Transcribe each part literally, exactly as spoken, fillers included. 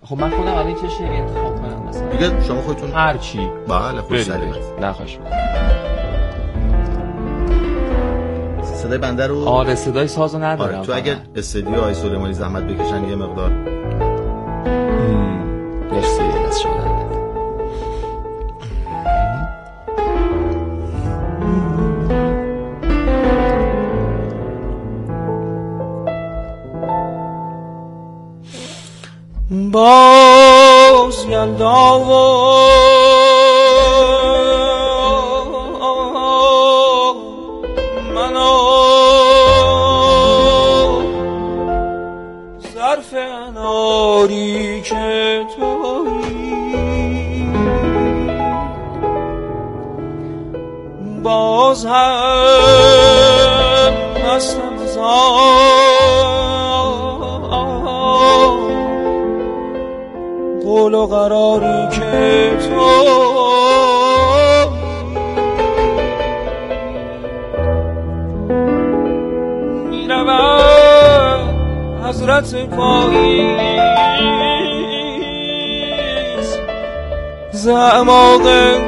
خب من خودم الان چه شعری انتخاب کنم مثلا دیگه شما خودتون هر چی. بله خوش سلیمت. نه خوش می‌کنم. صدای بنده رو آره صدای سازو ندارم. آره تو اگر استودیو آقای سلیمانی زحمت بکشن یه مقدار مرسی از شما. باز یلدا و منو ظرف اناری که تویی باز هم هستم از قول و قراری که تو میروم حضرت پاییز زعماق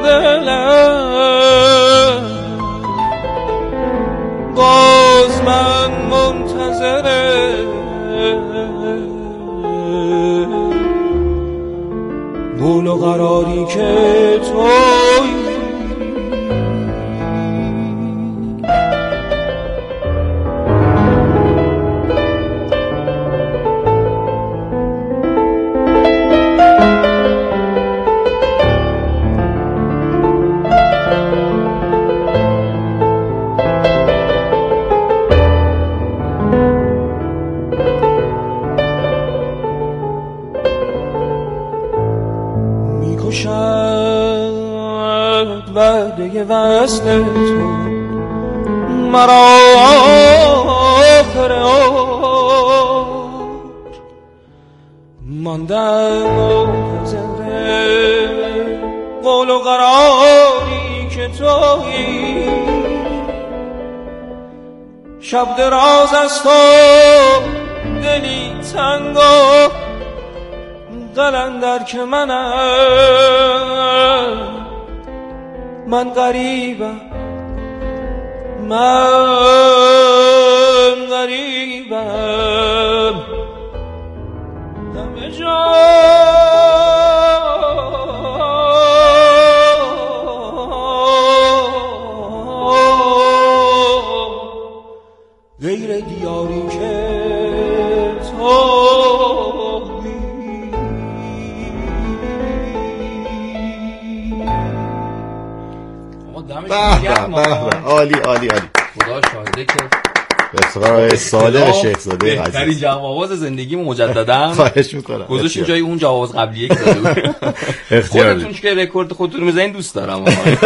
دلم باز من منتظره قول و قراری که تویی وعده وصل تو مرا آخر عمر ماندم منتظر قول و قراری که تویی شب دراز است و دلی تنگ و قلندر که منم من غریبم من غریبم دم غیر دیاری که تو به به به عالی عالی عالی خدا شاهده که بسیار صادق شیخزاده عزیز بهترین جواب آواز زندگیمو مجددا خواهش میکنم گذاشتین جای اون جواب قبلیه که داده بود. خودتون که رکورد خودتون میزنین دوست دارم.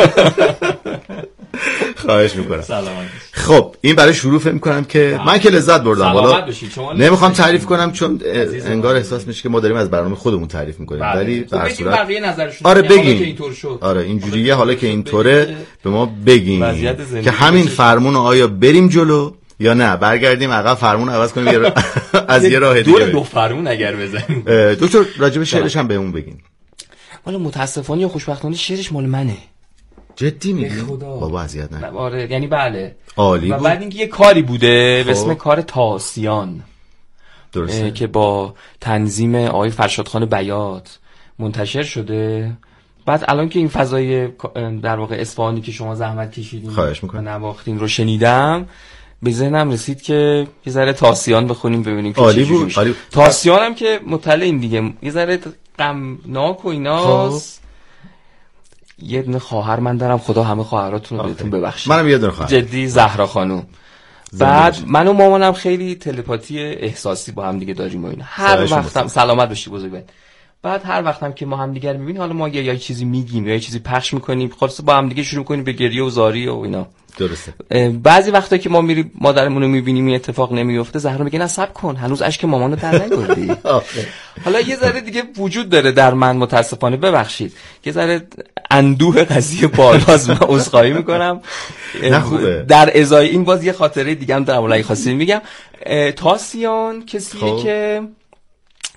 خواهش میکنم. سلامت. خب این برای شروع فکر میکنم که من که لذت بردم. حالا نمیخوام تعریف کنم چون انگار احساس میشه که ما داریم از برنامه خودمون تعریف میکنیم، ولی به هر صورت بقیه نظرشون آره بگین. آره اینجوریه حالا که اینطوره به ما بگین که همین فرمون آیا بریم جلو یا نه برگردیم عقب فرمون عوض کنیم از یه راه دیگه. دو دو فرمون اگر بزنیم. دکتر راجب شعرش هم بهمون بگین. والا متاسفانه یا خوشبختانه شعرش مال منه. جدی میگی؟ بابا اذیت نکن. آره یعنی بله. عالی بود. و بعد اینکه یه کاری بوده به اسم کار تاسیان. درسته. که با تنظیم آقای فرشادخان بیات منتشر شده. بعد الان که این فضای در واقع اصفهانی که شما زحمت کشیدین خواهش میکنم نواختین رو شنیدم به ذهنم رسید که یه ذره تاسیان بخونیم ببینیم که عالی بود. عالی بود. تاسیان هم که مطلعیم دیگه یه ذره غمناک و ایناست. یه دونه خواهر من دارم، خدا همه خواهراتون رو بهتون ببخشه. منم یه دونه خواهر. جدی زهرا خانم. بعد من و مامانم خیلی تلپاتی احساسی با هم دیگه داریم و اینا. هر وقتم سلامت باشی بزرگوار. بعد هر وقتم که ما هم دیگه رو می‌بینیم حالا ما یه, یه چیزی میگیم یا یه چیزی پخش می‌کنیم خلاص با هم دیگه شروع می‌کنیم به گریه و زاری و اینا. درسته. بعضی وقتا که ما میریم مادرمون رو می‌بینیم این اتفاق نمی‌افته، زهرا میگه نه صبر کن هنوز اشک مامانو در نیاوردی. حالا یه ذره دیگه وجود داره در من متاسفانه ببخشید. یه ذره اندوه قضیه بالاست من عذرخواهی می‌کنم. در ازای این باز یه خاطره دیگه هم دارم اگه خواستید میگم. تاسیان کسیه که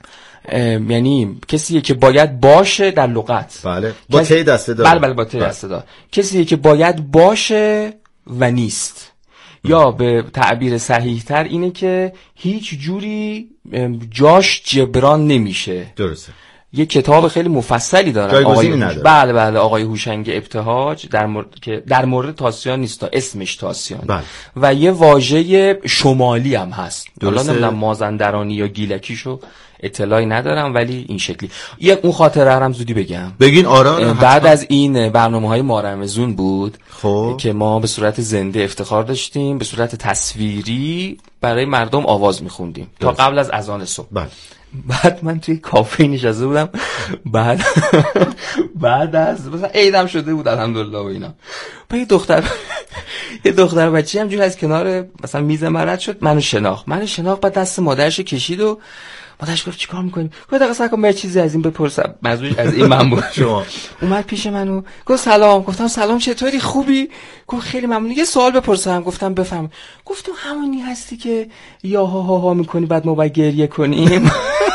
یعنی کسیه که باید باشه در لغت. بله با ته دسته دار. بله بله با ته دسته دار. کسیه که باید باشه و نیست. یا به تعبیر صحیح تر اینه که هیچ جوری جاش جبران نمیشه. درسته. یه کتاب خیلی مفصلی دارن آقای هوش... بله بله آقای هوشنگ ابتهاج در مورد که در مورد تاسیان نیست، اسمش تاسیان. بله. و یه واژه شمالی هم هست. حالا نمیدونم مازندرانی یا گیلکیشو اطلاعی ندارم، ولی این شکلی. یک اون خاطره هم زودی بگم. بگین. آره. بعد از این برنامه‌های ما رمضون بود خب. که ما به صورت زنده افتخار داشتیم، به صورت تصویری برای مردم آواز می‌خوندیم تا قبل از اذان صبح. بله. بعد من توی کافه نشسته بودم، بعد بعد از مثلا عیدم شده بود الحمدلله و اینا، با یه دختر یه دختر بچه‌ای همجوری از کنار مثلا میز من رد شد، منو شناخت منو شناخت بعد دست مادرش کشید و مادرش گفت چیکار می‌کنی؟ گفت دقیقاً سکو من چیزی از این بپرسم. منظورش از این من بود. شما اومد پیش منو گفت سلام. گفتم سلام چطوری خوبی؟ گفت خیلی ممنون. یه سوال بپرسم. گفتم بفرمایید. گفتم همونی هستی که یا ها ها ها می‌کنی بعد ما باید گریه کنیم؟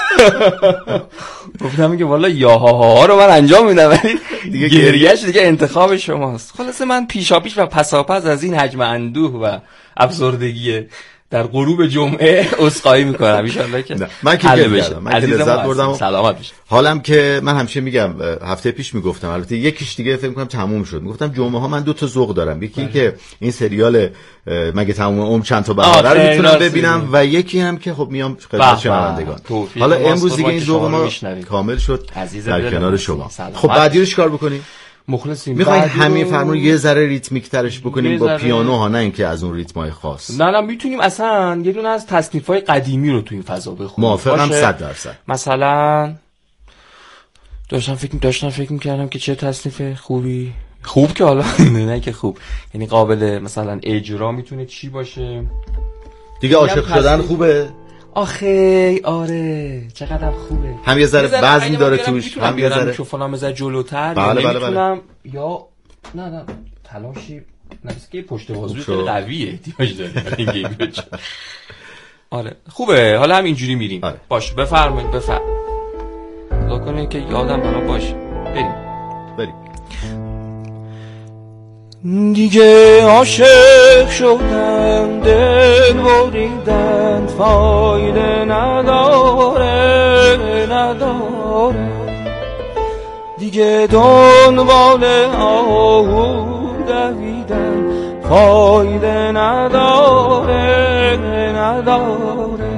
گفتم که والا یا ها ها ها رو من انجام میدم ولی دیگه گریهش دیگه انتخاب شماست. خلاص من پیشاپیش و پساپس از این حجم اندوه و افسردگی در غروب جمعه عذرخواهی میکنم ان شاءالله که من که گفتم من که لذت بردم. سلامت باشید. حالم که من همیشه میگم هفته پیش میگفتم، البته یکیش دیگه فکر میکنم تموم شد، میگفتم جمعه ها من دو تا ذوق دارم، یکی این که این سریال مگه تموم عمر چند تا بهاره رو میتونم ببینم و یکی هم که خب میام خدمت شنوندگان. حالا امروز دیگه این ذوق ما کامل شد در کنار شما. خب بعدی رو چیکار بکنیم؟ مخلصیم. میخواین همین فرمون یه ذره ریتمیک ترش بکنیم با پیانو ها، نه اینکه از اون ریتمای خاص. نه نه میتونیم اصلا یه دونه از تصنیف‌های قدیمی رو تو این فضا بخونیم. موافقم صد درصد. مثلا داشتم فکر داشتم فکر می‌کردم که چه تصنیف خوبی خوب که حالا نه که خوب یعنی قابل مثلا اجرا میتونه چی باشه دیگه. عاشق شدن خوبه آخه آره چقدر خوبه. هم یه ذره وزن داره توش، هم یه ذره میکروفونم بذار جلوتر. بله بله بله. یا نه نه تلاشی نمیشه پشت بازوی خیلی قویه احتیاج داره این گیم. آره خوبه. حالا هم اینجوری میریم. آره. باشه بفرمایید بفرمایید. خدا کنه که یادم برام باشه. بریم بریم. دیگه عاشق شدم، دل بریدن فایده نداره نداره، دیگه دنبال آهو دویدن فایده نداره نداره.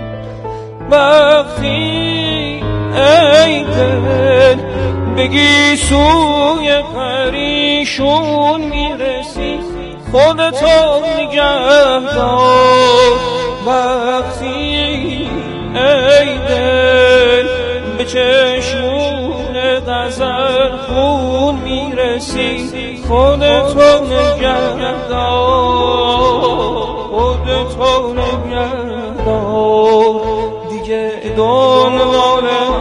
وقتی ای دل بگی سوی پریشون میرسی، خودتو نگه دار. وقتی ای دل به چشمون غزل خون میرسی، خودتو نگه دار خودتو نگه دار. دیگه دنبال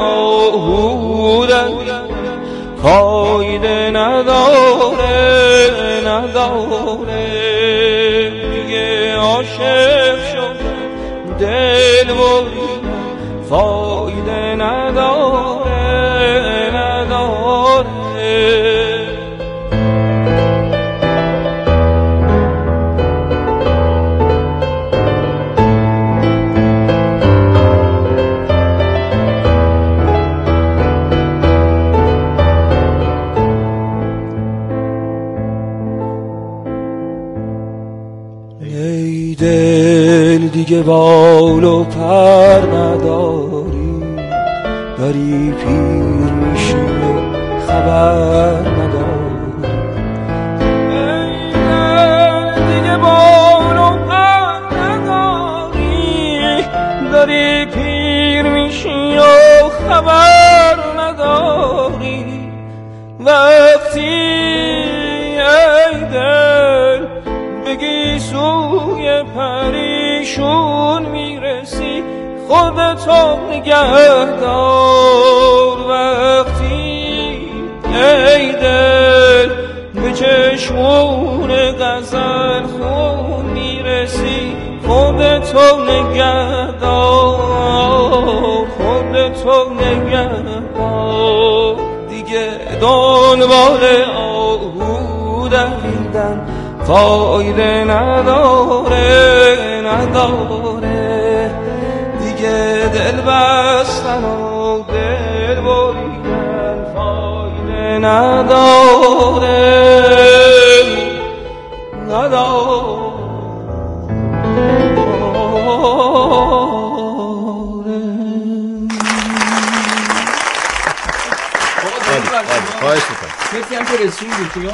آهودن فایده نداره نداره، دیگه عاشق شدم دل بریدن فایده نداره نداره. دل دیگه بال و پر نداری، داری پیر میشی خبر نداری. ای دل دیگه بال و پر نداری، داری پیر میشی و خبر نداری. وقتی ای دل بگی سوی پریشون میرسی، خودتو نگه دار. وقتی ای دل به چشمون غزل خون میرسی، خودتو نگه دار خودتو دیگه دنبال آهو دویدن فایده نداره نداره دیگه دل بستن و دل بریدن فایده نداره نداره خواهش میکنم. کسی هم که رسوندی تو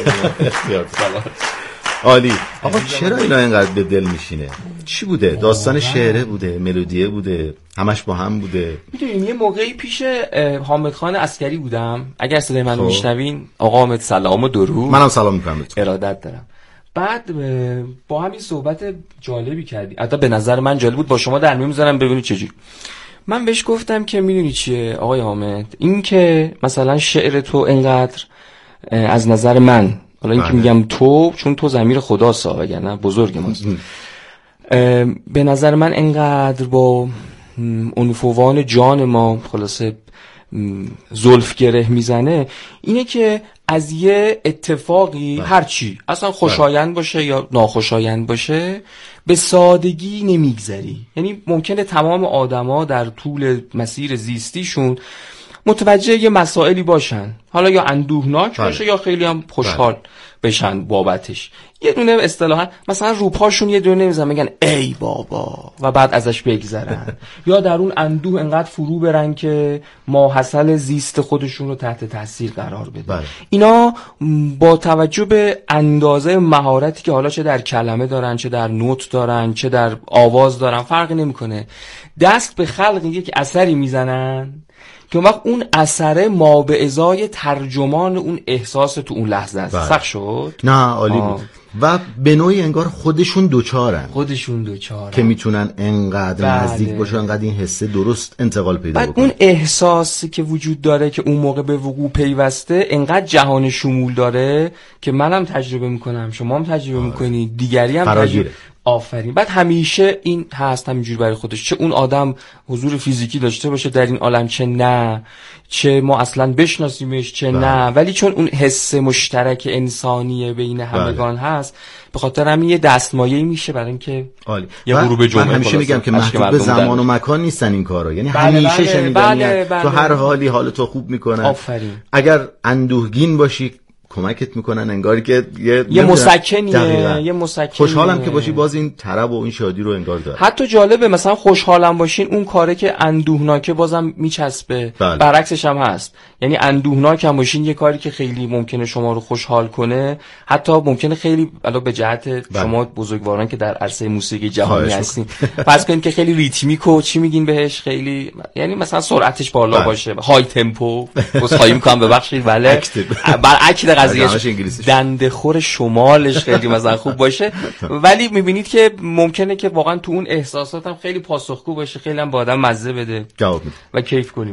یادم عالی. آقا چرا اینا اینقدر به دل میشینه؟ چی بوده؟ داستان شعره بوده؟ ملودیه بوده؟ همش با هم بوده؟ میدونین یه موقعی پیش حامد خان عسکری بودم، اگر صدای منو میشنوین آقا حامد سلام و درود. منم سلام میکنم. ارادت دارم. بعد با همین صحبت جالبی کردی، حتی به نظر من جالب بود، با شما در میون میذارم ببینید چجوری. من بهش گفتم که میدونی چیه آقای حامد، این که مثلا شعر تو اینقدر از نظر من، حالا این که میگم تو چون تو ضمیر خداست وگرنه بزرگ ماست، به نظر من اینقدر با عنفوان جان ما خلاصه زلف گره میزنه، اینه که از یه اتفاقی هرچی اصلا خوشایند باشه یا ناخوشایند باشه به سادگی نمیگذری. یعنی ممکنه تمام آدما در طول مسیر زیستیشون متوجه یه مسائلی باشن، حالا یا اندوهناک باشه یا خیلی هم خوشحال بشن بابتش. یه دونه اصطلاحا مثلا روپاشون یه دونه نمیزن میگن ای بابا و بعد ازش بگذرن یا در اون اندوه انقدر فرو برن که ماحصل زیست خودشون رو تحت تاثیر قرار بدن. اینا با توجه به اندازه مهارتی که حالا چه در کلمه دارن، چه در نوت دارن، چه در آواز دارن، فرقی نمیکنه، دست به خلق یک اثری میزنن که وقت اون اثره ما به ازای ترجمان اون احساس تو اون لحظه است. سخت شد؟ نه عالی بود. و به نوعی انگار خودشون دوچارن خودشون دوچارن که میتونن انقدر بله. نزدیک باشن، انقدر این حسه درست انتقال پیدا بکنه. بعد اون احساسی که وجود داره که اون موقع به وقوع پیوسته انقدر جهان شمول داره که منم تجربه میکنم، شما هم تجربه آه. میکنی، دیگری هم تجربه. آفرین. بعد همیشه این هست همینجوری برای خودش، چه اون آدم حضور فیزیکی داشته باشه در این عالم چه نه، چه ما اصلا بشناسیمش چه بله. نه، ولی چون اون حس مشترک انسانی بین همگان بله. هست، به خاطر همین یه دستمایه‌ای میشه برای اینکه یه غروب جمعه. من همیشه میگم که محدود به زمان و مکان نیستن این کارا، یعنی بله همیشه بله شنیدنی بله بله تو هر حالی حالت تو خوب میکنن. آفرین. اگر اندوهگین باشی کمکت میکنن، انگاری که یه یه مسکنیه، یه مسکنیه. خوشحالم که باشی باز این طرب و این شادی رو انگار داره. حتی جالبه مثلا خوشحالم باشین اون کاره که اندوهناکه بازم میچسبه. بله. برعکسش هم هست، یعنی اندوهناک هم باشین یه کاری که خیلی ممکنه شما رو خوشحال کنه، حتی ممکنه خیلی علا به جهت بله. شما بزرگواران که در عرصه موسیقی جهانی هستین فرض کنید که خیلی ریتمیک و چی میگین بهش، خیلی یعنی مثلا سرعتش بالا بله. باشه، های تمپو، بسخواهی میکنم ببخشید بله برعکس قضیه دنده خور شمالش خیلی مثلا خوب باشه، ولی میبینید که ممکنه که واقعا تو اون احساسات هم خیلی پاسخگو باشه، خیلی هم با آدم مزه بده جواب و کیف کنیم.